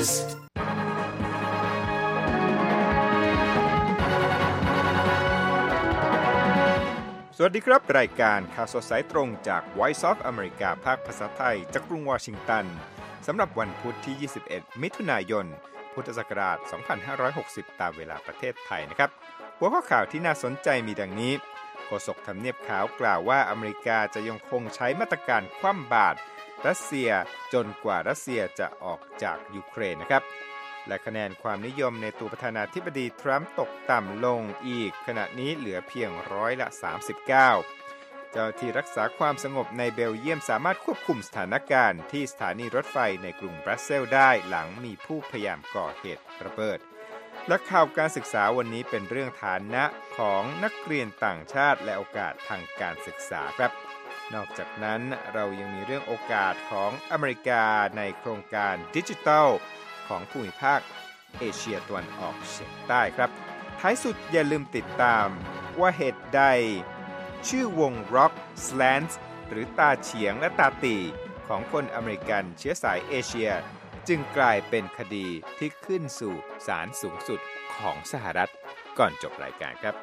News สวัสดีครับรายการข่าวสดสายตรงจาก Voice of America ภาคภาษาไทยจากกรุงวอชิงตันสำหรับวันพุธที่ 21 มิถุนายน พุทธศักราช 2560 ตามเวลาประเทศไทยนะครับหัวข้อข่าวที่น่าสนใจมีดังนี้โฆษกทำเนียบขาวกล่าวว่าอเมริกาจะยังคงใช้มาตรการคว่ำบาตรรัสเซียจนกว่ารัสเซียจะออกจากยูเครนนะครับและคะแนนความนิยมในตัวประธานาธิบดีทรัมป์ตกต่ำลงอีกขณะนี้เหลือเพียง39%เจ้าที่รักษาความสงบในเบลเยียมสามารถควบคุมสถานการณ์ที่สถานีรถไฟในกรุงบรัสเซลส์ได้หลังมีผู้พยายามก่อเหตุระเบิดและข่าวการศึกษาวันนี้เป็นเรื่องฐานะของนักเรียนต่างชาติและโอกาสทางการศึกษาครับนอกจากนั้นเรายังมีเรื่องโอกาสของอเมริกาในโครงการดิจิทัลของภูมิภาคเอเชียตะวันออกเฉียงใต้ครับท้ายสุดอย่าลืมติดตามว่าเหตุใดชื่อวงร็อกสแลนส์หรือตาเฉียงและตาตีของคนอเมริกันเชื้อสายเอเชียจึงกลายเป็นคดีที่ขึ้นสู่ศาลสูงสุดของสหรัฐก่อนจบรายการครับ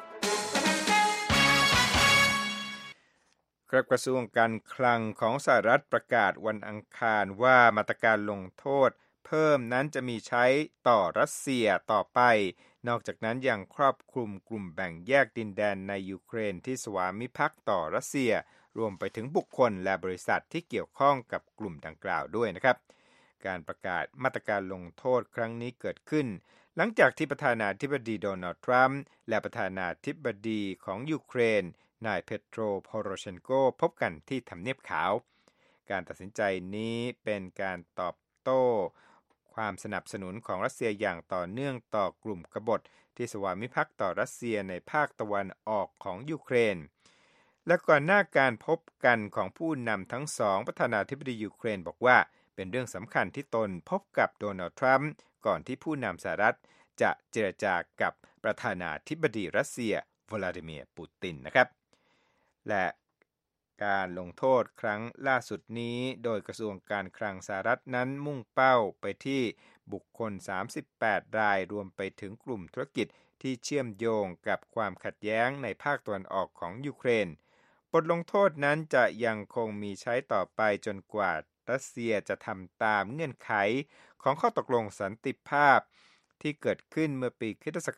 กระทรวงการคลังของสหรัฐประกาศวันอังคารว่ามาตรการลงโทษเพิ่มนั้นจะมีใช้ต่อรัสเซียต่อไปนอกจากนั้นยังครอบคลุมกลุ่มแบ่งแยกดินแดนในยูเครนที่สวามิภักดิ์ต่อรัสเซียรวมไปถึงบุคคลและบริษัทที่เกี่ยวข้องกับกลุ่มดังกล่าวด้วยนะครับการประกาศมาตรการลงโทษครั้งนี้เกิดขึ้นหลังจากที่ประธานาธิบดีโดนัลด์ทรัมป์และประธานาธิบดีของยูเครนนายเปโตรโพโรเชนโกพบกันที่ทำเนียบขาวการตัดสินใจนี้เป็นการตอบโต้ความสนับสนุนของรัสเซียอย่างต่อเนื่องต่อกลุ่มกบฏที่สวามิภักดิ์ต่อรัสเซียในภาคตะวันออกของยูเครนและก่อนหน้าการพบกันของผู้นำทั้งสองประธานาธิบดียูเครนบอกว่าเป็นเรื่องสำคัญที่ตนพบกับโดนัลด์ทรัมป์ก่อนที่ผู้นำสหรัฐจะเจรจากับประธานาธิบดีรัสเซียวลาดิเมียร์ปูตินนะครับและการลงโทษครั้งล่าสุดนี้โดยกระทรวงการคลังสหรัฐนั้นมุ่งเป้าไปที่บุคคล38รายรวมไปถึงกลุ่มธุรกิจที่เชื่อมโยงกับความขัดแย้งในภาคตะวันออกของยูเครนบทลงโทษนั้นจะยังคงมีใช้ต่อไปจนกว่ารัสเซียจะทำตามเงื่อนไขของข้อตกลงสันติภาพที่เกิดขึ้นเมื่อปีค.ศ.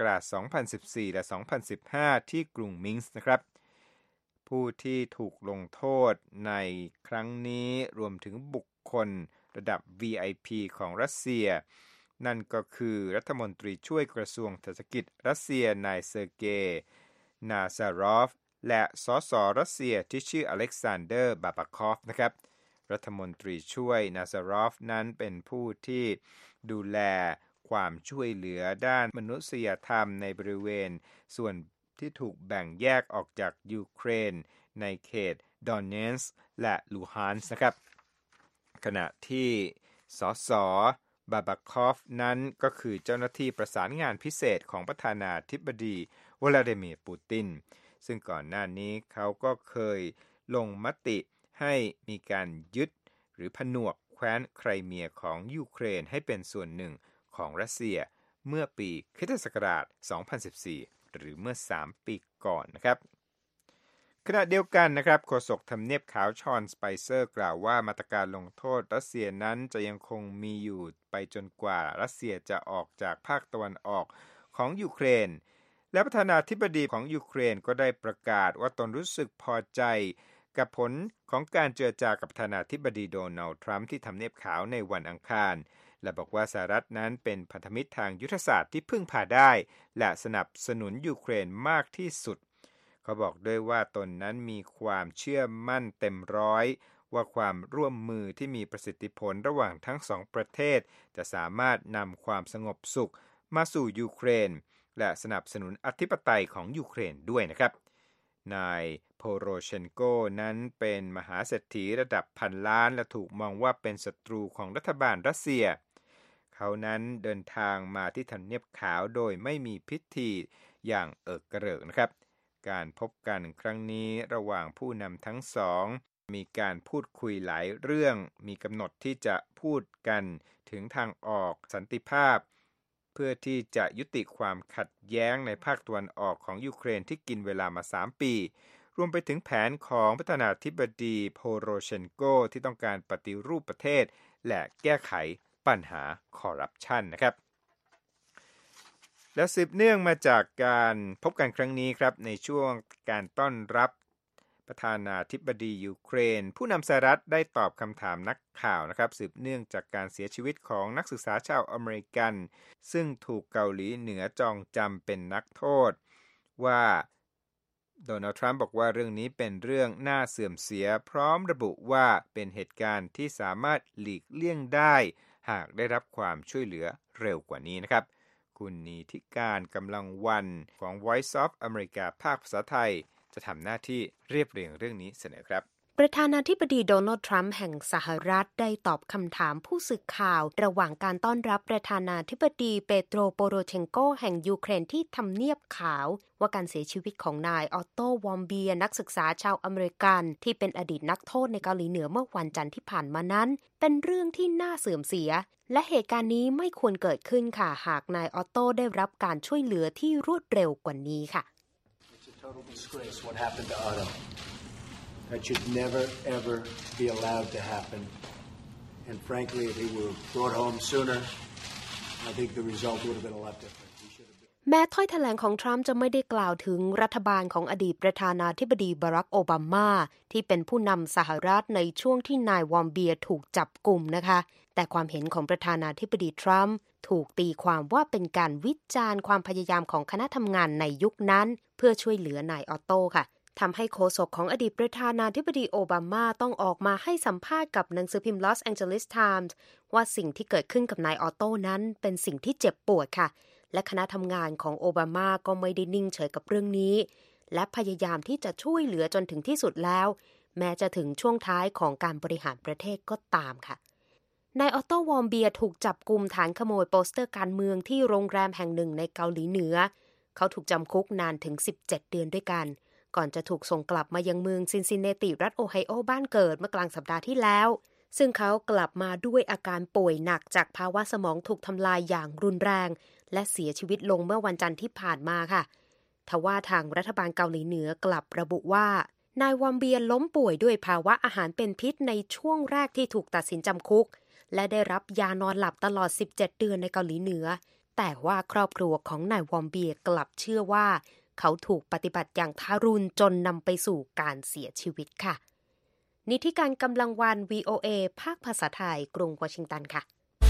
2014 และ 2015 ที่กรุงมินส์นะครับผู้ที่ถูกลงโทษในครั้งนี้รวมถึงบุคคลระดับ VIP ของรัสเซียนั่นก็คือรัฐมนตรีช่วยกระทรวงเศรษฐกิจรัสเซียนายเซอร์เกย์นาซารอฟและสสรัสเซียที่ชื่ออเล็กซานเดอร์บาบาคอฟนะครับรัฐมนตรีช่วยนาซารอฟนั้นเป็นผู้ที่ดูแลความช่วยเหลือด้านมนุษยธรรมในบริเวณส่วนที่ถูกแบ่งแยกออกจากยูเครนในเขตดอนเนสก์และลูฮานส์นะครับขณะที่สสบาบาคอฟนั้นก็คือเจ้าหน้าที่ประสานงานพิเศษของประธานาธิบดีวลาดิเมียร์ปูตินซึ่งก่อนหน้านี้เขาก็เคยลงมติให้มีการยึดหรือผนวกแคว้นไครเมียของยูเครนให้เป็นส่วนหนึ่งของรัสเซียเมื่อปีค.ศ. 2014หรือเมื่อ3ปีก่อนนะครับขณะเดียวกันนะครับโฆษกทำเนียบขาวชอนสไปเซอร์กล่าวว่ามาตรการลงโทษรัสเซียนั้นจะยังคงมีอยู่ไปจนกว่ารัสเซียจะออกจากภาคตะวันออกของยูเครนและประธานาธิบดีของยูเครนก็ได้ประกาศว่าตนรู้สึกพอใจกับผลของการเจรจากับประธานาธิบดีโดนัลด์ทรัมป์ที่ทำเนียบขาวในวันอังคารและบอกว่าสหรัฐนั้นเป็นพันธมิตรทางยุทธศาสตร์ที่พึ่งพาได้และสนับสนุนยูเครนมากที่สุดเขาบอกด้วยว่าตนนั้นมีความเชื่อมั่นเต็มร้อยว่าความร่วมมือที่มีประสิทธิผลระหว่างทั้งสองประเทศจะสามารถนำความสงบสุขมาสู่ยูเครนและสนับสนุนอธิปไตยของยูเครนด้วยนะครับนายโพโรเชนโกนั้นเป็นมหาเศรษฐีระดับพันล้านและถูกมองว่าเป็นศัตรูของรัฐบาลรัสเซียเขานั้นเดินทางมาที่ทำเนียบขาวโดยไม่มีพิธีอย่างเอิกกระเริกนะครับการพบกันครั้งนี้ระหว่างผู้นำทั้งสองมีการพูดคุยหลายเรื่องมีกำหนดที่จะพูดกันถึงทางออกสันติภาพเพื่อที่จะยุติความขัดแย้งในภาคตะวันออกของยูเครนที่กินเวลามา3 ปีรวมไปถึงแผนของประธานาธิบดีโพโรเชนโกที่ต้องการปฏิรูปประเทศและแก้ไขปัญหาคอร์รัปชันนะครับแล้วสืบเนื่องมาจากการพบกันครั้งนี้ครับในช่วงการต้อนรับประธานาธิบดียูเครนผู้นำสหรัฐได้ตอบคำถามนักข่าวนะครับสืบเนื่องจากการเสียชีวิตของนักศึกษาชาวอเมริกันซึ่งถูกเกาหลีเหนือจองจำเป็นนักโทษว่าโดนัลด์ทรัมป์บอกว่าเรื่องนี้เป็นเรื่องน่าเสื่อมเสียพร้อมระบุว่าเป็นเหตุการณ์ที่สามารถหลีกเลี่ยงได้หากได้รับความช่วยเหลือเร็วกว่านี้นะครับคุณนิติการกำลังวันของ Voice of America ภาคภาษาไทยจะทำหน้าที่เรียบเรียงเรื่องนี้เสนอครับประธานาธิบดีโดนัลด์ทรัมป์แห่งสหรัฐได้ตอบคำถามผู้สื่อข่าวระหว่างการต้อนรับประธานาธิบดีเปโตรโปโรเชนโกแห่งยูเครนที่ทำเนียบขาวว่าการเสียชีวิตของนายออตโตวอมเบียนักศึกษาชาวอเมริกันที่เป็นอดีตนักโทษในเกาหลีเหนือเมื่อวันจันทร์ที่ผ่านมานั้นเป็นเรื่องที่น่าเสื่อมเสียและเหตุการณ์นี้ไม่ควรเกิดขึ้นค่ะหากนายออตโตได้รับการช่วยเหลือที่รวดเร็วกว่านี้ค่ะ That should never, ever be allowed to happen. And frankly, if he were brought home sooner, I think the result would have been a lot different. แม้ถ้อยแถลงของทรัมป์จะไม่ได้กล่าวถึงรัฐบาลของอดีตประธานาธิบดีบารักโอบามาที่เป็นผู้นำสหรัฐในช่วงที่นายวอมเบียถูกจับกุมนะคะแต่ความเห็นของประธานาธิบดีทรัมป์ถูกตีความว่าเป็นการวิจารณ์ความพยายามของคณะทำงานในยุคนั้นเพื่อช่วยเหลือนายออตโตค่ะทำให้โฆษกของอดีตประธานาธิบดีโอบามาต้องออกมาให้สัมภาษณ์กับหนังสือพิมพ์ Los Angeles Times ว่าสิ่งที่เกิดขึ้นกับนายออตโต้นั้นเป็นสิ่งที่เจ็บปวดค่ะและคณะทำงานของโอบามาก็ไม่ได้นิ่งเฉยกับเรื่องนี้และพยายามที่จะช่วยเหลือจนถึงที่สุดแล้วแม้จะถึงช่วงท้ายของการบริหารประเทศก็ตามค่ะนายออตโตวอมเบียถูกจับกุมฐานขโมยโปสเตอร์การเมืองที่โรงแรมแห่งหนึ่งในเกาหลีเหนือเขาถูกจำคุกนานถึง17 เดือนด้วยกันก่อนจะถูกส่งกลับมายังเมืองซินซินเนติรัฐโอไฮโอบ้านเกิดเมื่อกลางสัปดาห์ที่แล้วซึ่งเขากลับมาด้วยอาการป่วยหนักจากภาวะสมองถูกทำลายอย่างรุนแรงและเสียชีวิตลงเมื่อวันจันทร์ที่ผ่านมาค่ะทว่าทางรัฐบาลเกาหลีเหนือกลับระบุว่านายวัมเบียล้มป่วยด้วยภาวะอาหารเป็นพิษในช่วงแรกที่ถูกตัดสินจำคุกและได้รับยานอนหลับตลอด17 เดือนในเกาหลีเหนือแต่ว่าครอบครัวของนายวอมเบียกลับเชื่อว่าเขาถูกปฏิบัติอย่างทารุณจนนำไปสู่การเสียชีวิตค่ะนิติการกำลังวัน VOA ภาคภาษาไทยกรุงวอชิงตันค่ะ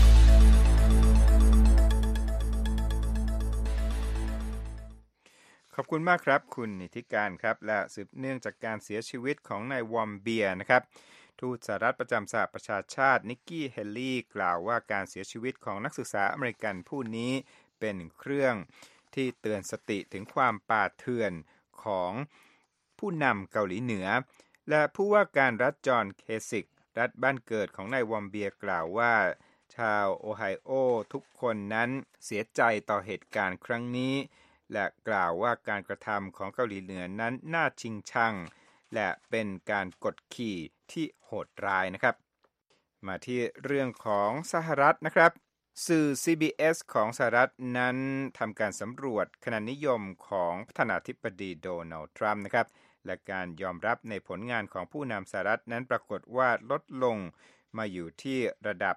ขอบคุณมากครับคุณนิติการครับและสืบเนื่องจากการเสียชีวิตของนายวอมเบียนะครับทูตสหรัฐประจำสหประชาชาตินิกกี้เฮลลี่กล่าวว่าการเสียชีวิตของนักศึกษาอเมริกันผู้นี้เป็นเครื่องที่เตือนสติถึงความป่าเถื่อนของผู้นำเกาหลีเหนือและผู้ว่าการรัฐจอห์นเคซิกรัฐบ้านเกิดของนายวอมเบียกล่าวว่าชาวโอไฮโอทุกคนนั้นเสียใจต่อเหตุการณ์ครั้งนี้และกล่าวว่าการกระทำของเกาหลีเหนือนั้นน่าชิงชังและเป็นการกดขี่ที่โหดร้ายนะครับมาที่เรื่องของสหรัฐนะครับสื่อ CBS ของสหรัฐนั้นทำการสำรวจคะแนนนิยมของประธานาธิบดีโดนัลด์ทรัมป์นะครับและการยอมรับในผลงานของผู้นำสหรัฐนั้นปรากฏว่าลดลงมาอยู่ที่ระดับ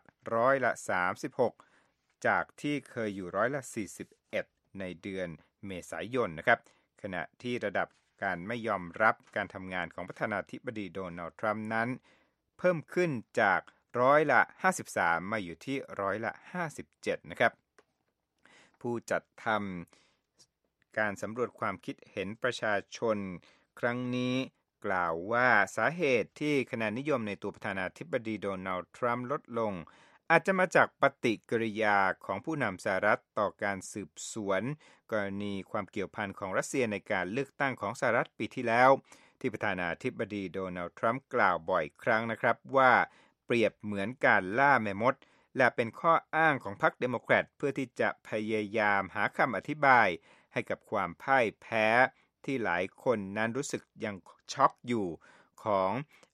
36%จากที่เคยอยู่41%ในเดือนเมษายนนะครับขณะที่ระดับการไม่ยอมรับการทำงานของประธานาธิบดีโดนัลด์ทรัมป์นั้นเพิ่มขึ้นจาก53%มาอยู่ที่57%นะครับผู้จัดทำการสำรวจความคิดเห็นประชาชนครั้งนี้กล่าวว่าสาเหตุที่คะแนนนิยมในตัวประธานาธิบดีโดนัลด์ทรัมป์ลดลงอาจจะมาจากปฏิกิริยาของผู้นำสหรัฐต่อการสืบสวนกรณีความเกี่ยวพันของรัสเซียในการเลือกตั้งของสหรัฐปีที่แล้วที่ประธานาธิบดีโดนัลด์ทรัมป์กล่าวบ่อยครั้งนะครับว่าเปรียบเหมือนการล่าแม่มดและเป็นข้ออ้างของพรรคเดโมแครตเพื่อที่จะพยายามหาคำอธิบายให้กับความพ่ายแพ้ที่หลายคนนั้นรู้สึกยังช็อกอยู่ของ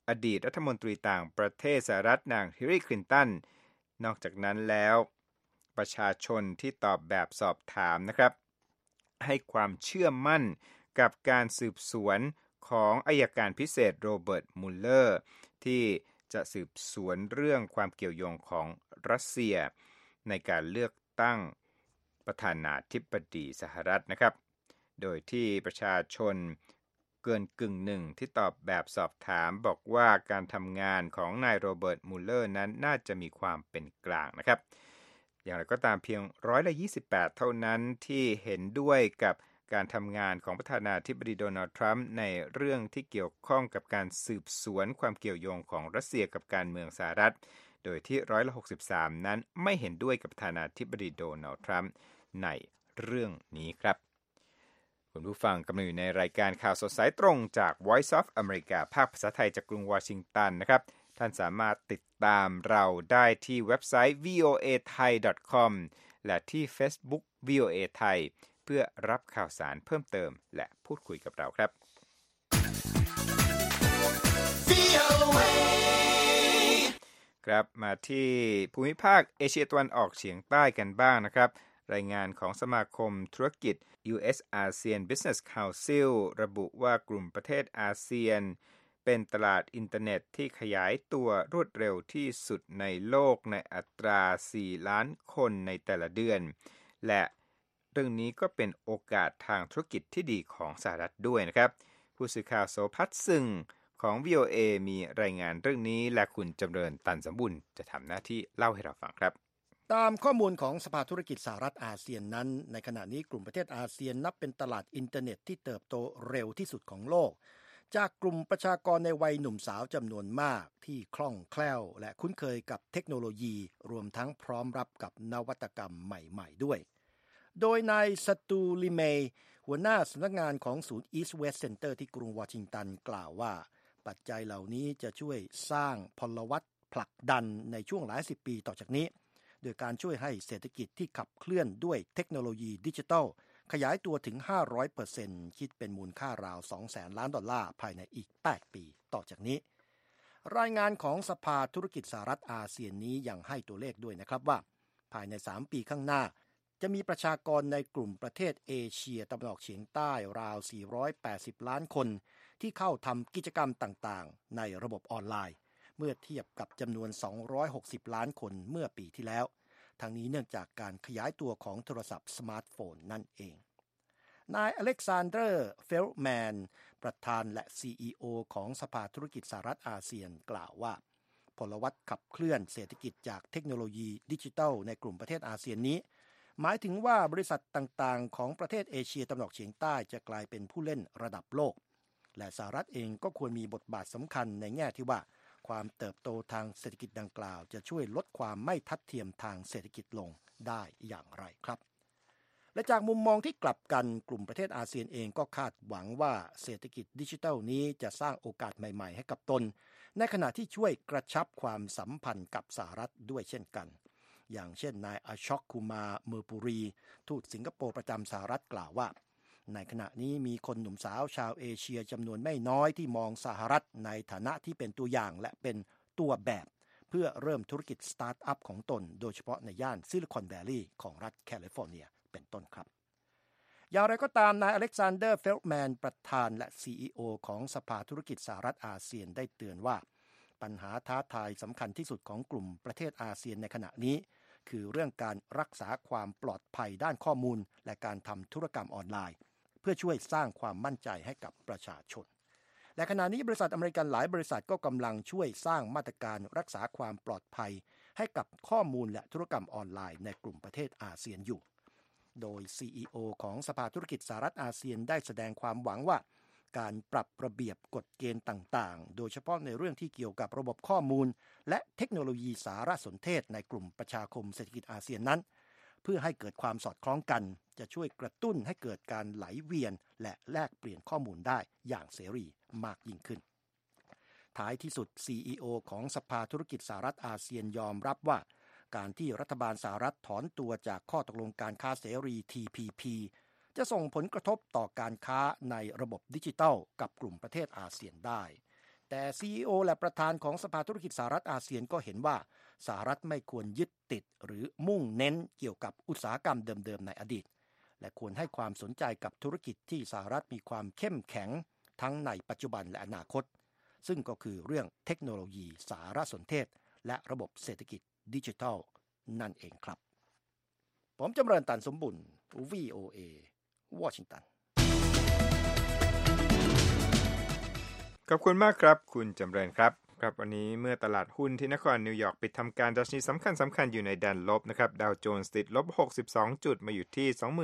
อดีตรัฐมนตรีต่างประเทศสหรัฐนางฮิลลารีคลินตันนอกจากนั้นแล้วประชาชนที่ตอบแบบสอบถามนะครับให้ความเชื่อมั่นกับการสืบสวนของอัยการพิเศษโรเบิร์ตมุลเลอร์ที่จะสืบสวนเรื่องความเกี่ยวโยงของรัสเซียในการเลือกตั้งประธานาธิบดีสหรัฐนะครับโดยที่ประชาชนเกินกึ่งหนึ่งที่ตอบแบบสอบถามบอกว่าการทำงานของนายโรเบิร์ตมุลเลอร์นั้นน่าจะมีความเป็นกลางนะครับอย่างไรก็ตามเพียง28%เท่านั้นที่เห็นด้วยกับการทำงานของประธานาธิบดีโดนัลด์ทรัมป์ในเรื่องที่เกี่ยวข้องกับการสืบสวนความเกี่ยวโยงของรัสเซียกับการเมืองสหรัฐโดยที่63%นั้นไม่เห็นด้วยกับประธานาธิบดีโดนัลด์ทรัมป์ในเรื่องนี้ครับคุณผู้ฟังกำลังอยู่ในรายการข่าวสดสายตรงจาก Voice of America ภาคภาษาไทยจากกรุงวอชิงตันนะครับท่านสามารถติดตามเราได้ที่เว็บไซต์ voathai.com และที่ Facebook VOA ไทยเพื่อรับข่าวสารเพิ่มเติมและพูดคุยกับเราครับครับมาที่ภูมิภาคเอเชียตะวันออกเฉียงใต้กันบ้างนะครับรายงานของสมาคมธุรกิจ US ASEAN Business Council ระบุว่ากลุ่มประเทศอาเซียนเป็นตลาดอินเทอร์เน็ตที่ขยายตัวรวดเร็วที่สุดในโลกในอัตรา 4 ล้านคนในแต่ละเดือนและเรื่องนี้ก็เป็นโอกาสทางธุรกิจที่ดีของสหรัฐด้วยนะครับผู้สื่อข่าวโสภัทรซึงของ VOA มีรายงานเรื่องนี้และคุณจำเริญตันสมบุญจะทำหน้าที่เล่าให้เราฟังครับตามข้อมูลของสภาธุรกิจสหรัฐอาเซียนนั้นในขณะนี้กลุ่มประเทศอาเซียนนับเป็นตลาดอินเทอร์เน็ตที่เติบโตเร็วที่สุดของโลกจากกลุ่มประชากรในวัยหนุ่มสาวจำนวนมากที่คล่องแคล่วและคุ้นเคยกับเทคโนโลยีรวมทั้งพร้อมรับกับนวัตกรรมใหม่ๆด้วยโดยนายสตูลิเมย์หัวหน้าสำนักงานของศูนย์ East West Center ที่กรุงวอชิงตันกล่าวว่าปัจจัยเหล่านี้จะช่วยสร้างพลวัตผลักดันในช่วงหลายสิบปีต่อจากนี้โดยการช่วยให้เศรษฐกิจที่ขับเคลื่อนด้วยเทคโนโลยีดิจิทัลขยายตัวถึง 500% คิดเป็นมูลค่าราว 200,000 ล้านดอลลาร์ภายในอีก 8 ปีต่อจากนี้รายงานของสภาธุรกิจสหรัฐอาเซียนนี้ยังให้ตัวเลขด้วยนะครับว่าภายใน 3 ปีข้างหน้าจะมีประชากรในกลุ่มประเทศเอเชียตะวันออกเฉียงใต้ราว 480 ล้านคนที่เข้าทำกิจกรรมต่างๆในระบบออนไลน์เมื่อเทียบกับจำนวน260ล้านคนเมื่อปีที่แล้วทั้งนี้เนื่องจากการขยายตัวของโทรศัพท์สมาร์ทโฟนนั่นเองนายอเล็กซานเดอร์เฟลแมนประธานและ CEO ของสภาธุรกิจสหรัฐอาเซียนกล่าวว่าพลวัตขับเคลื่อนเศรษฐกิจจากเทคโนโลยีดิจิทัลในกลุ่มประเทศอาเซียนนี้หมายถึงว่าบริษัทต่างๆของประเทศเอเชียตะวันออกเฉียงใต้จะกลายเป็นผู้เล่นระดับโลกและสหรัฐเองก็ควรมีบทบาทสำคัญในแง่ที่ว่าความเติบโตทางเศรษฐกิจดังกล่าวจะช่วยลดความไม่ทัดเทียมทางเศรษฐกิจลงได้อย่างไรครับและจากมุมมองที่กลับกันกลุ่มประเทศอาเซียนเองก็คาดหวังว่าเศรษฐกิจดิจิทัลนี้จะสร้างโอกาสใหม่ๆให้กับตนในขณะที่ช่วยกระชับความสัมพันธ์กับสหรัฐด้วยเช่นกันอย่างเช่นนายอาช็อกคูมาเมอร์ปุรีทูตสิงคโปร์ประจำสหรัฐกล่าวว่าในขณะนี้มีคนหนุ่มสาวชาวเอเชียจำนวนไม่น้อยที่มองสหรัฐในฐานะที่เป็นตัวอย่างและเป็นตัวแบบเพื่อเริ่มธุรกิจสตาร์ทอัพของตนโดยเฉพาะในย่านซิลิคอนแวลลีย์ของรัฐแคลิฟอร์เนียเป็นต้นครับอย่างไรก็ตามนายอเล็กซานเดอร์เฟลแมนประธานและ CEO ของสภาธุรกิจสหรัฐอาเซียนได้เตือนว่าปัญหาท้าทายสำคัญที่สุดของกลุ่มประเทศอาเซียนในขณะนี้คือเรื่องการรักษาความปลอดภัยด้านข้อมูลและการทำธุรกรรมออนไลน์เพื่อช่วยสร้างความมั่นใจให้กับประชาชนและขณะนี้บริษัทอเมริกันหลายบริษัทก็กำลังช่วยสร้างมาตรการรักษาความปลอดภัยให้กับข้อมูลและธุรกรรมออนไลน์ในกลุ่มประเทศอาเซียนอยู่โดย CEO ของสภาธุรกิจสหรัฐอาเซียนได้แสดงความหวังว่าการปรับระเบียบกฎเกณฑ์ต่างๆโดยเฉพาะในเรื่องที่เกี่ยวกับระบบข้อมูลและเทคโนโลยีสารสนเทศในกลุ่มประชาคมเศรษฐกิจอาเซียนนั้นเพื่อให้เกิดความสอดคล้องกันจะช่วยกระตุ้นให้เกิดการไหลเวียนและแลกเปลี่ยนข้อมูลได้อย่างเสรีมากยิ่งขึ้นท้ายที่สุด CEO ของสภาธุรกิจสหรัฐอาเซียนยอมรับว่าการที่รัฐบาลสหรัฐถอนตัวจากข้อตกลงการค้าเสรี TPP จะส่งผลกระทบต่อการค้าในระบบดิจิทัลกับกลุ่มประเทศอาเซียนได้แต่ CEO และประธานของสภาธุรกิจสหรัฐอาเซียนก็เห็นว่าสหรัฐไม่ควรยึดติดหรือมุ่งเน้นเกี่ยวกับอุตสาหกรรมเดิมๆในอดีตและควรให้ความสนใจกับธุรกิจที่สหรัฐมีความเข้มแข็งทั้งในปัจจุบันและอนาคตซึ่งก็คือเรื่องเทคโนโลยีสารสนเทศและระบบเศรษฐกิจดิจิทัลนั่นเองครับผมจำเริญตันสมบุญ VOA วอชิงตันขอบคุณมากครับคุณจำเริญครับครับวันนี้เมื่อตลาดหุ้นที่นครนิวยอร์กปิดทำการดัชนีสำคัญอยู่ในแดนลบนะครับดาวโจนส์ติดลบ62จุดมาอยู่ที่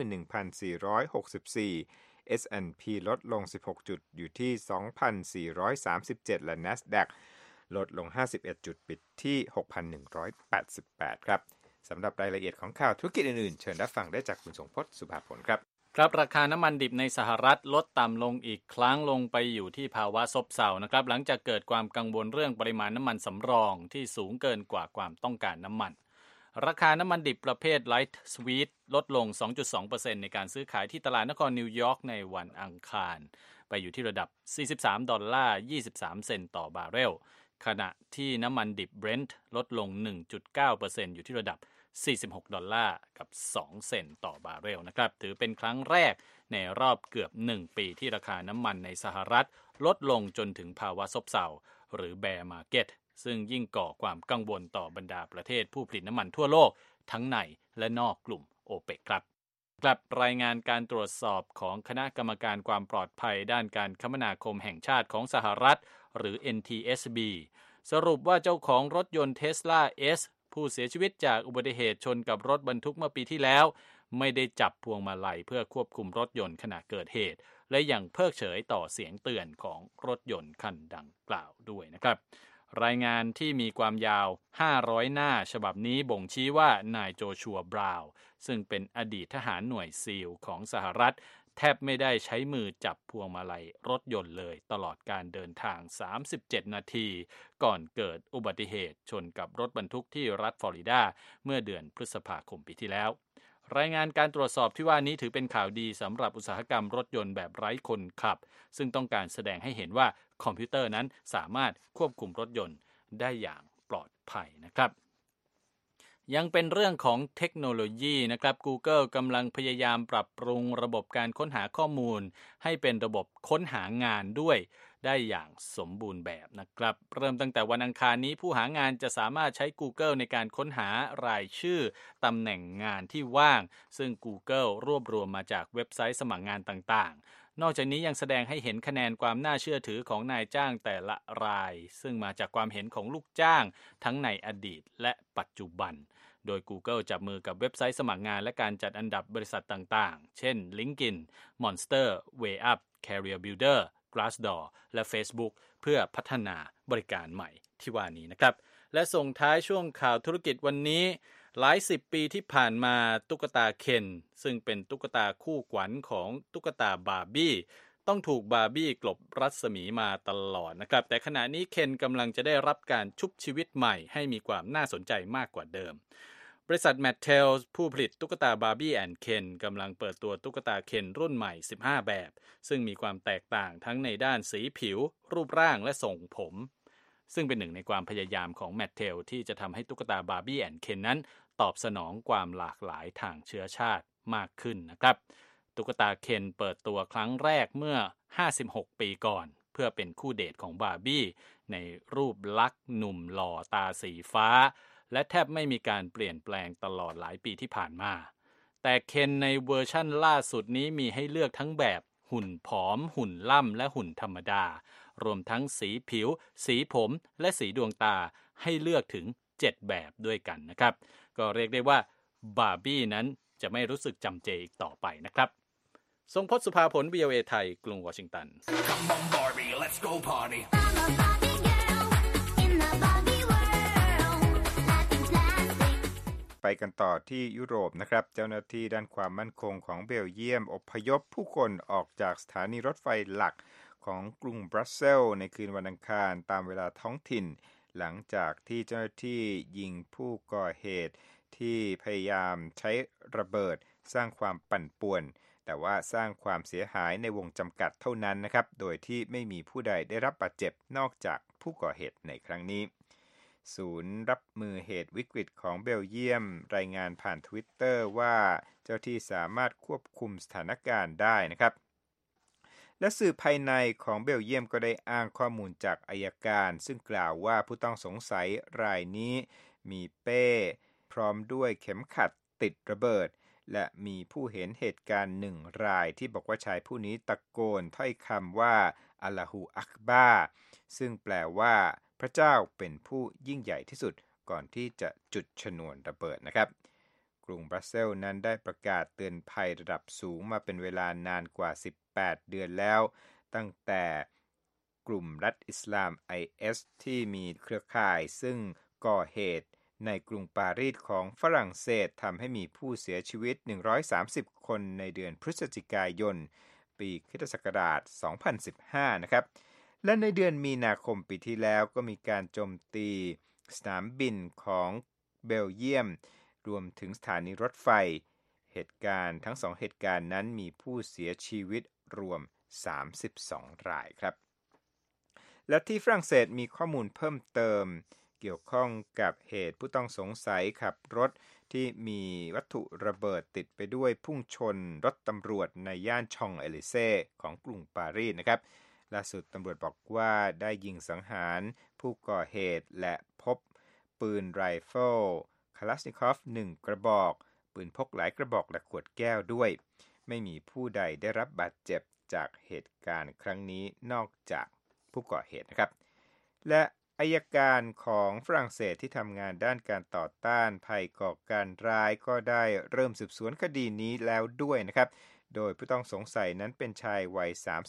21,464 S&P ลดลง16จุดอยู่ที่ 2,437 และ NASDAQ ลดลง51จุดปิดที่ 6,188 ครับสำหรับรายละเอียดของข่าวธุรกิจอื่นๆเชิญรับฟังได้จากคุณสงพจน์สุภาผลครับครับราคาน้ำมันดิบในสหรัฐลดต่ำลงอีกครั้งลงไปอยู่ที่ภาวะซบเซานะครับหลังจากเกิดความกังวลเรื่องปริมาณน้ำมันสำรองที่สูงเกินกว่าความต้องการน้ำมันราคาน้ำมันดิบประเภท Light Sweet ลดลง 2.2% ในการซื้อขายที่ตลาดนครนิวยอร์กในวันอังคารไปอยู่ที่ระดับ$43.23 ต่อบาร์เรลขณะที่น้ำมันดิบ Brent ลดลง 1.9% อยู่ที่ระดับ$46.02 ต่อบาร์เรลนะครับถือเป็นครั้งแรกในรอบเกือบ1ปีที่ราคาน้ำมันในสหรัฐลดลงจนถึงภาวะซบเซาหรือ Bear Market ซึ่งยิ่งก่อความกังวลต่อบรรดาประเทศผู้ผลิตน้ำมันทั่วโลกทั้งในและนอกกลุ่ม OPEC ครับกลับรายงานการตรวจสอบของคณะกรรมการความปลอดภัยด้านการคมนาคมแห่งชาติของสหรัฐหรือ NTSB สรุปว่าเจ้าของรถยนต์ Tesla Sผู้เสียชีวิตจากอุบัติเหตุชนกับรถบรรทุกเมื่อปีที่แล้วไม่ได้จับพวงมาลัยเพื่อควบคุมรถยนต์ขณะเกิดเหตุและยังเพิกเฉยต่อเสียงเตือนของรถยนต์คันดังกล่าวด้วยนะครับรายงานที่มีความยาว500หน้าฉบับนี้บ่งชี้ว่านายโจชัวบราวน์ซึ่งเป็นอดีตทหารหน่วยซีลของสหรัฐแทบไม่ได้ใช้มือจับพวงมาลัยรถยนต์เลยตลอดการเดินทาง37นาทีก่อนเกิดอุบัติเหตุชนกับรถบรรทุกที่รัฐฟลอริดาเมื่อเดือนพฤษภาคมปีที่แล้วรายงานการตรวจสอบที่ว่านี้ถือเป็นข่าวดีสำหรับอุตสาหกรรมรถยนต์แบบไร้คนขับซึ่งต้องการแสดงให้เห็นว่าคอมพิวเตอร์นั้นสามารถควบคุมรถยนต์ได้อย่างปลอดภัยนะครับยังเป็นเรื่องของเทคโนโลยีนะครับ Google กำลังพยายามปรับปรุงระบบการค้นหาข้อมูลให้เป็นระบบค้นหางานด้วยได้อย่างสมบูรณ์แบบนะครับเริ่มตั้งแต่วันอังคารนี้ผู้หางานจะสามารถใช้ Google ในการค้นหารายชื่อตำแหน่งงานที่ว่างซึ่ง Google รวบรวมมาจากเว็บไซต์สมัครงานต่างๆนอกจากนี้ยังแสดงให้เห็นคะแนนความน่าเชื่อถือของนายจ้างแต่ละรายซึ่งมาจากความเห็นของลูกจ้างทั้งในอดีตและปัจจุบันโดย Google จับมือกับเว็บไซต์สมัครงานและการจัดอันดับบริษัทต่างๆเช่น LinkedIn, Monster, WayUp, Career Builder, Glassdoor และ Facebook เพื่อพัฒนาบริการใหม่ที่ว่านี้นะครับและส่งท้ายช่วงข่าวธุรกิจวันนี้หลายสิบปีที่ผ่านมาตุ๊กตาเคนซึ่งเป็นตุ๊กตาคู่ขวัญของตุ๊กตาบาร์บี้ต้องถูกบาร์บี้กลบรัศมีมาตลอดนะครับแต่ขณะนี้เคนกำลังจะได้รับการชุบชีวิตใหม่ให้มีความน่าสนใจมากกว่าเดิมบริษัท Mattel ผู้ผลิตตุ๊กตาบาร์บี้แอนด์เคนกำลังเปิดตัวตุ๊กตาเคนรุ่นใหม่15แบบซึ่งมีความแตกต่างทั้งในด้านสีผิวรูปร่างและทรงผมซึ่งเป็นหนึ่งในความพยายามของ Mattel ที่จะทำให้ตุ๊กตาบาร์บี้แอนด์เคนนั้นตอบสนองความหลากหลายทางเชื้อชาติมากขึ้นนะครับตุ๊กตาเคนเปิดตัวครั้งแรกเมื่อ56ปีก่อนเพื่อเป็นคู่เดทของบาร์บี้ในรูปลักษณ์หนุ่มหล่อตาสีฟ้าและแทบไม่มีการเปลี่ยนแปลงตลอดหลายปีที่ผ่านมาแต่เคนในเวอร์ชั่นล่าสุดนี้มีให้เลือกทั้งแบบหุ่นผอมหุ่นล่ำและหุ่นธรรมดารวมทั้งสีผิวสีผมและสีดวงตาให้เลือกถึง7แบบด้วยกันนะครับก็เรียกได้ว่าบาร์บี้นั้นจะไม่รู้สึกจำเจอีกต่อไปนะครับทรงพจน์สุภาผล VOA ไทยกรุงวอชิงตัน Come on Barbie let's go party ไปกันต่อที่ยุโรปนะครับเจ้าหน้าที่ด้านความมั่นคงของเบลเยียมอพยพผู้คนออกจากสถานีรถไฟหลักของกรุงบรัสเซลส์ในคืนวันอังคารตามเวลาท้องถิ่นหลังจากที่เจ้าหน้าที่ยิงผู้ก่อเหตุที่พยายามใช้ระเบิดสร้างความปั่นป่วนแต่ว่าสร้างความเสียหายในวงจำกัดเท่านั้นนะครับโดยที่ไม่มีผู้ใดได้รับบาดเจ็บนอกจากผู้ก่อเหตุในครั้งนี้ศูนย์รับมือเหตุวิกฤตของเบลเยียมรายงานผ่าน Twitter ว่าเจ้าที่สามารถควบคุมสถานการณ์ได้นะครับและสื่อภายในของเบลเยียมก็ได้อ้างข้อมูลจากอัยการซึ่งกล่าวว่าผู้ต้องสงสัยรายนี้มีเป้พร้อมด้วยเข็มขัดติดระเบิดและมีผู้เห็นเหตุการณ์1รายที่บอกว่าชายผู้นี้ตะโกนถ้อยคำว่าอัลลอฮูอักบาร์ซึ่งแปลว่าพระเจ้าเป็นผู้ยิ่งใหญ่ที่สุดก่อนที่จะจุดชนวนระเบิดนะครับกรุงบรัสเซลส์นั้นได้ประกาศเตือนภัยระดับสูงมาเป็นเวลานานกว่า18เดือนแล้วตั้งแต่กลุ่มรัฐอิสลาม IS ที่มีเครือข่ายซึ่งก่อเหตุในกรุงปารีสของฝรั่งเศสทำให้มีผู้เสียชีวิต130คนในเดือนพฤศจิกายนปีคริสตศักราช2015นะครับและในเดือนมีนาคมปีที่แล้วก็มีการโจมตีสนามบินของเบลเยียมรวมถึงสถานีรถไฟเหตุการณ์ทั้ง2เหตุการณ์นั้นมีผู้เสียชีวิตรวม32รายครับและที่ฝรั่งเศสมีข้อมูลเพิ่มเติมเกี่ยวข้องกับเหตุผู้ต้องสงสัยขับรถที่มีวัตถุระเบิดติดไปด้วยพุ่งชนรถตำรวจในย่านชองเอลิเซ่ของกรุงปารีสนะครับล่าสุดตำรวจบอกว่าได้ยิงสังหารผู้ก่อเหตุและพบปืนไรเฟิลคาลาชนิคอฟ1กระบอกปืนพกหลายกระบอกและขวดแก้วด้วยไม่มีผู้ใดได้รับบาดเจ็บจากเหตุการณ์ครั้งนี้นอกจากผู้ก่อเหตุนะครับและอัยการของฝรั่งเศสที่ทำงานด้านการต่อต้านภัยก่อการร้ายก็ได้เริ่มสืบสวนคดีนี้แล้วด้วยนะครับโดยผู้ต้องสงสัยนั้นเป็นชายวัย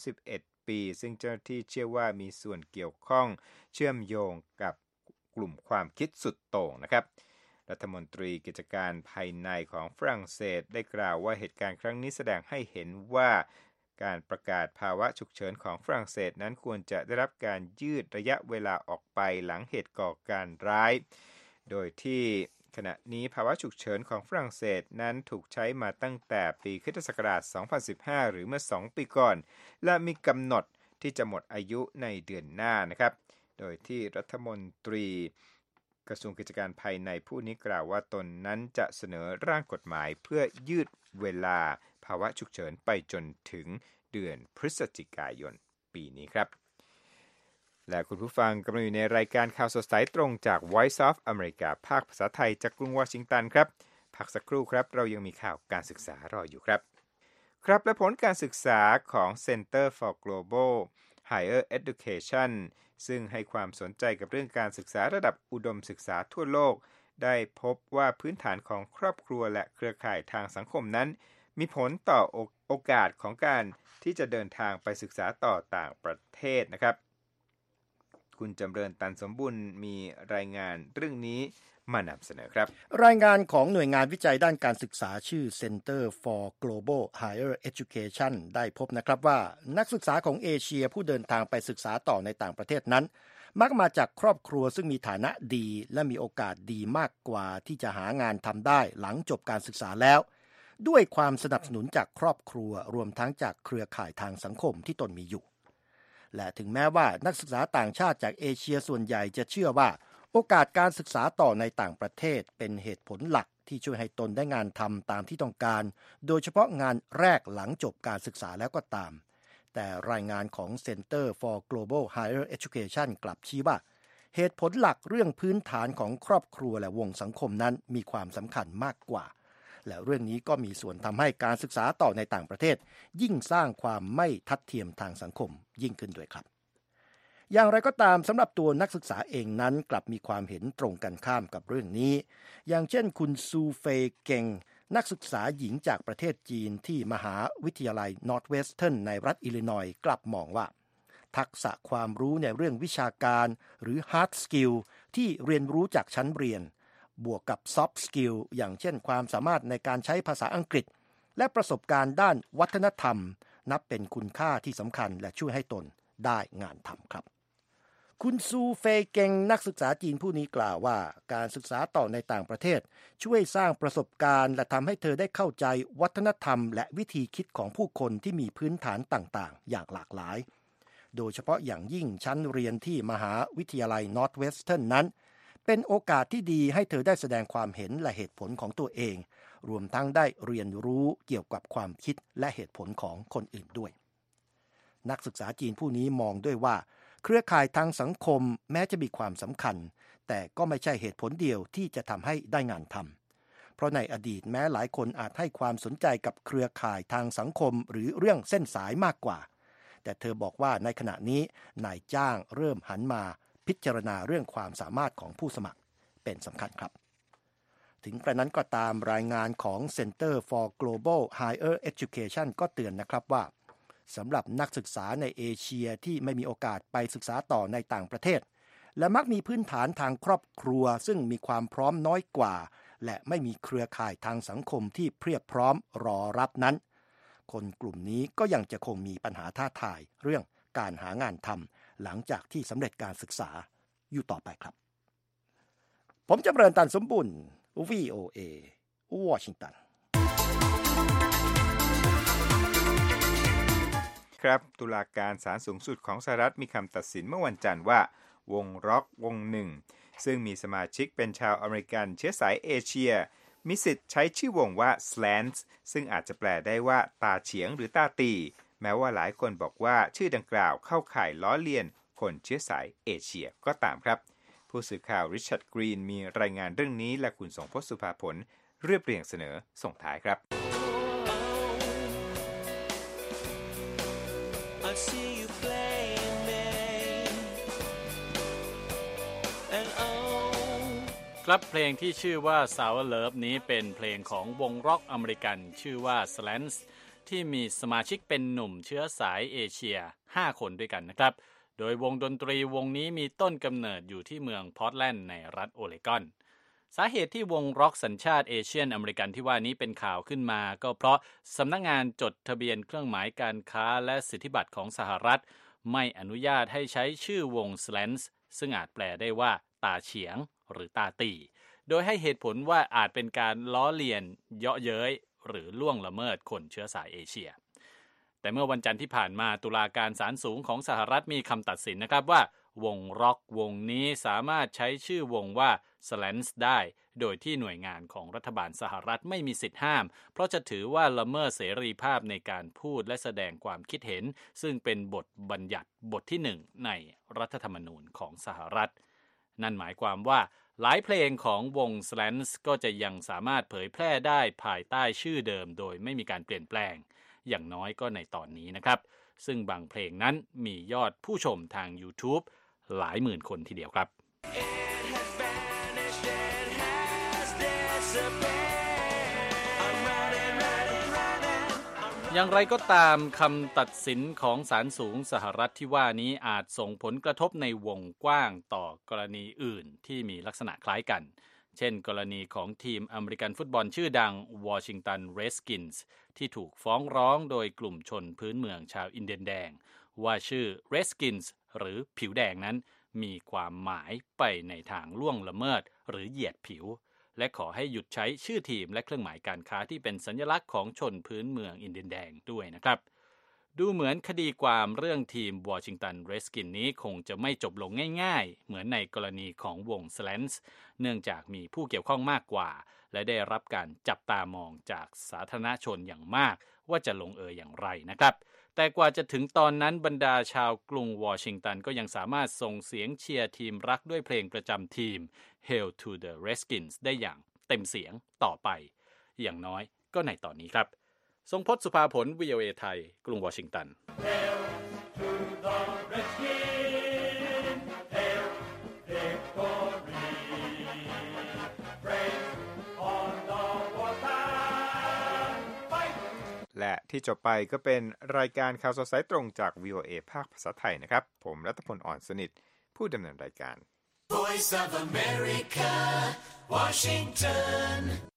31ปีซึ่งเจ้าหน้าที่เชื่อว่ามีส่วนเกี่ยวข้องเชื่อมโยงกับกลุ่มความคิดสุดโต่งนะครับรัฐมนตรีกิจการภายในของฝรั่งเศสได้กล่าวว่าเหตุการณ์ครั้งนี้แสดงให้เห็นว่าการประกาศภาวะฉุกเฉินของฝรั่งเศสนั้นควรจะได้รับการยืดระยะเวลาออกไปหลังเหตุก่อการร้ายโดยที่ขณะนี้ภาวะฉุกเฉินของฝรั่งเศสนั้นถูกใช้มาตั้งแต่ปีคริสตศักราช2015หรือเมื่อ2ปีก่อนและมีกำหนดที่จะหมดอายุในเดือนหน้านะครับโดยที่รัฐมนตรีกระทรวงกิจการภายในผู้นี้กล่าวว่าตนนั้นจะเสนอร่างกฎหมายเพื่อยืดเวลาภาวะฉุกเฉินไปจนถึงเดือนพฤศจิกายนปีนี้ครับและคุณผู้ฟังกำลังอยู่ในรายการข่าวสดสายตรงจาก Voice of America ภาคภาษาไทยจากกรุงวอชิงตันครับพักสักครู่ครับเรายังมีข่าวการศึกษารออยู่ครับครับและผลการศึกษาของ Center for Global Higher Education ซึ่งให้ความสนใจกับเรื่องการศึกษาระดับอุดมศึกษาทั่วโลกได้พบว่าพื้นฐานของครอบครัวและเครือข่ายทางสังคมนั้นมีผลต่อโอกาสของการที่จะเดินทางไปศึกษาต่อต่างประเทศนะครับคุณจำเริญตันสมบุญมีรายงานเรื่องนี้มานำเสนอครับรายงานของหน่วยงานวิจัยด้านการศึกษาชื่อ Center for Global Higher Education ได้พบนะครับว่านักศึกษาของเอเชียผู้เดินทางไปศึกษาต่อในต่างประเทศนั้นมักมาจากครอบครัวซึ่งมีฐานะดีและมีโอกาสดีมากกว่าที่จะหางานทำได้หลังจบการศึกษาแล้วด้วยความสนับสนุนจากครอบครัวรวมทั้งจากเครือข่ายทางสังคมที่ตนมีอยู่และถึงแม้ว่านักศึกษาต่างชาติจากเอเชียส่วนใหญ่จะเชื่อว่าโอกาสการศึกษาต่อในต่างประเทศเป็นเหตุผลหลักที่ช่วยให้ตนได้งานทำตามที่ต้องการโดยเฉพาะงานแรกหลังจบการศึกษาแล้วก็ตามแต่รายงานของ Center for Global Higher Education กลับชี้ว่าเหตุผลหลักเรื่องพื้นฐานของครอบครัวและวงสังคมนั้นมีความสำคัญมากกว่าและเรื่องนี้ก็มีส่วนทำให้การศึกษาต่อในต่างประเทศยิ่งสร้างความไม่ทัดเทียมทางสังคมยิ่งขึ้นด้วยครับอย่างไรก็ตามสำหรับตัวนักศึกษาเองนั้นกลับมีความเห็นตรงกันข้ามกับเรื่องนี้อย่างเช่นคุณซูเฟยเกงนักศึกษาหญิงจากประเทศจีนที่มหาวิทยาลัย Northwestern ในรัฐอิลลินอยส์กลับมองว่าทักษะความรู้ในเรื่องวิชาการหรือ hard skill ที่เรียนรู้จากชั้นเรียนบวกกับ soft skill อย่างเช่นความสามารถในการใช้ภาษาอังกฤษและประสบการณ์ด้านวัฒนธรรมนับเป็นคุณค่าที่สำคัญและช่วยให้ตนได้งานทำครับคุณซูเฟยเกงนักศึกษาจีนผู้นี้กล่าวว่าการศึกษาต่อในต่างประเทศช่วยสร้างประสบการณ์และทำให้เธอได้เข้าใจวัฒนธรรมและวิธีคิดของผู้คนที่มีพื้นฐานต่างๆอย่างหลากหลายโดยเฉพาะอย่างยิ่งชั้นเรียนที่มหาวิทยาลัย Northwestern นั้นเป็นโอกาสที่ดีให้เธอได้แสดงความเห็นและเหตุผลของตัวเองรวมทั้งได้เรียนรู้เกี่ยวกับความคิดและเหตุผลของคนอื่นด้วยนักศึกษาจีนผู้นี้มองด้วยว่าเครือข่ายทางสังคมแม้จะมีความสำคัญแต่ก็ไม่ใช่เหตุผลเดียวที่จะทำให้ได้งานทำเพราะในอดีตแม้หลายคนอาจให้ความสนใจกับเครือข่ายทางสังคมหรือเรื่องเส้นสายมากกว่าแต่เธอบอกว่าในขณะนี้นายจ้างเริ่มหันมาพิจารณาเรื่องความสามารถของผู้สมัครเป็นสำคัญครับถึงกระนั้นก็ตามรายงานของ Center for Global Higher Education ก็เตือนนะครับว่าสำหรับนักศึกษาในเอเชียที่ไม่มีโอกาสไปศึกษาต่อในต่างประเทศและมักมีพื้นฐานทางครอบครัวซึ่งมีความพร้อมน้อยกว่าและไม่มีเครือข่ายทางสังคมที่เพียบพร้อมรอรับนั้นคนกลุ่มนี้ก็ยังจะคงมีปัญหาท้าทายเรื่องการหางานทำหลังจากที่สำเร็จการศึกษาอยู่ต่อไปครับผมจำเริญตันสมบุญ VOA วอชิงตันครับตุลาการศาลสูงสุดของสหรัฐมีคำตัดสินเมื่อวันจันทร์ว่าวงร็อกวงหนึ่งซึ่งมีสมาชิกเป็นชาวอเมริกันเชื้อสายเอเชียมีสิทธิ์ใช้ชื่อวงว่า Slants ซึ่งอาจจะแปลได้ว่าตาเฉียงหรือตาตีแม้ว่าหลายคนบอกว่าชื่อดังกล่าวเข้าข่ายล้อเลียนคนเชื้อสายเอเชียก็ตามครับผู้สื่อข่าวริชาร์ดกรีนมีรายงานเรื่องนี้และคุณสงพจน์สุภาผลเรียบเรียงเสนอส่งท้ายครับครับเพลงที่ชื่อว่า Sour Love นี้เป็นเพลงของวงร็อกอเมริกันชื่อว่า Slants ที่มีสมาชิกเป็นหนุ่มเชื้อสายเอเชีย5คนด้วยกันนะครับโดยวงดนตรีวงนี้มีต้นกำเนิดอยู่ที่เมืองพอร์ตแลนด์ในรัฐโอเลกอนสาเหตุที่วงร็อกสัญชาติเอเชียนอเมริกันที่ว่านี้เป็นข่าวขึ้นมาก็เพราะสำนักงานจดทะเบียนเครื่องหมายการค้าและสิทธิบัตรของสหรัฐไม่อนุญาตให้ใช้ชื่อวง Slants ซึ่งอาจแปลได้ว่าตาเฉียงหรือตาตีโดยให้เหตุผลว่าอาจเป็นการล้อเลียนเยาะเย้ยหรือล่วงละเมิดคนเชื้อสายเอเชียแต่เมื่อวันจันทร์ที่ผ่านมาตุลาการศาลสูงของสหรัฐมีคำตัดสินนะครับว่าวงร็อกวงนี้สามารถใช้ชื่อวงว่า Slants ได้โดยที่หน่วยงานของรัฐบาลสหรัฐไม่มีสิทธิ์ห้ามเพราะจะถือว่าละเมิดเสรีภาพในการพูดและแสดงความคิดเห็นซึ่งเป็นบทบัญญัติบทที่1ในรัฐธรรมนูญของสหรัฐนั่นหมายความว่าหลายเพลงของวง Slants ก็จะยังสามารถเผยแพร่ได้ภายใต้ชื่อเดิมโดยไม่มีการเปลี่ยนแปลงอย่างน้อยก็ในตอนนี้นะครับซึ่งบางเพลงนั้นมียอดผู้ชมทาง YouTube หลายหมื่นคนทีเดียวครับอย่างไรก็ตามคำตัดสินของศาลสูงสหรัฐที่ว่านี้อาจส่งผลกระทบในวงกว้างต่อกรณีอื่นที่มีลักษณะคล้ายกันเช่นกรณีของทีมอเมริกันฟุตบอลชื่อดังวอชิงตันเรดสกินส์ที่ถูกฟ้องร้องโดยกลุ่มชนพื้นเมืองชาวอินเดียนแดงว่าชื่อเรดสกินส์หรือผิวแดงนั้นมีความหมายไปในทางล่วงละเมิดหรือเหยียดผิวและขอให้หยุดใช้ชื่อทีมและเครื่องหมายการค้าที่เป็นสัญลักษณ์ของชนพื้นเมืองอินเดียนแดงด้วยนะครับดูเหมือนคดีความเรื่องทีมวอชิงตันเรดสกินนี้คงจะไม่จบลงง่ายๆเหมือนในกรณีของวง Slants เนื่องจากมีผู้เกี่ยวข้องมากกว่าและได้รับการจับตามองจากสาธารณชนอย่างมากว่าจะลงเอยอย่างไรนะครับแต่กว่าจะถึงตอนนั้นบรรดาชาวกรุงวอชิงตันก็ยังสามารถส่งเสียงเชียร์ทีมรักด้วยเพลงประจำทีม Hail to the Redskins ได้อย่างเต็มเสียงต่อไปอย่างน้อยก็ในตอนนี้ครับทรงพจน์สุภาผล VOA ไทยกรุงวอชิงตัน Hail to the Redskins Hail victory Praise on the warpath Fight และที่จบไปก็เป็นรายการข่าวสดสายตรงจาก VOA ภาคภาษาไทยนะครับผมรัตพล อ่อนสนิทผู้ดำเนินรายการ Voice of America, Washington